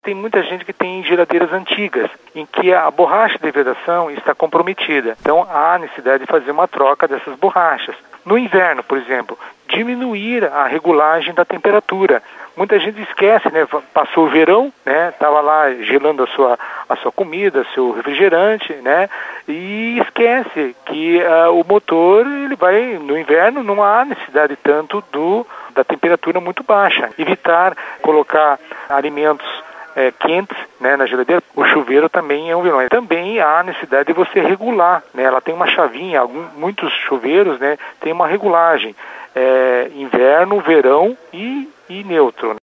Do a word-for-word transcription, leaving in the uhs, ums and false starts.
Tem muita gente que tem geladeiras antigas, em que a borracha de vedação está comprometida. Então, há necessidade de fazer uma troca dessas borrachas. No inverno, por exemplo, diminuir a regulagem da temperatura. Muita gente esquece, né? Passou o verão, né? Estava lá gelando a sua, a sua comida, seu refrigerante, né? E esquece que uh, o motor, ele vai, no inverno, não há necessidade tanto do, da temperatura muito baixa. Evitar colocar alimentos É, quentes, né, na geladeira. O chuveiro também é um vilão. Também há necessidade de você regular, né? Ela tem uma chavinha, algum, muitos chuveiros, né, tem uma regulagem, é, inverno, verão e, e neutro.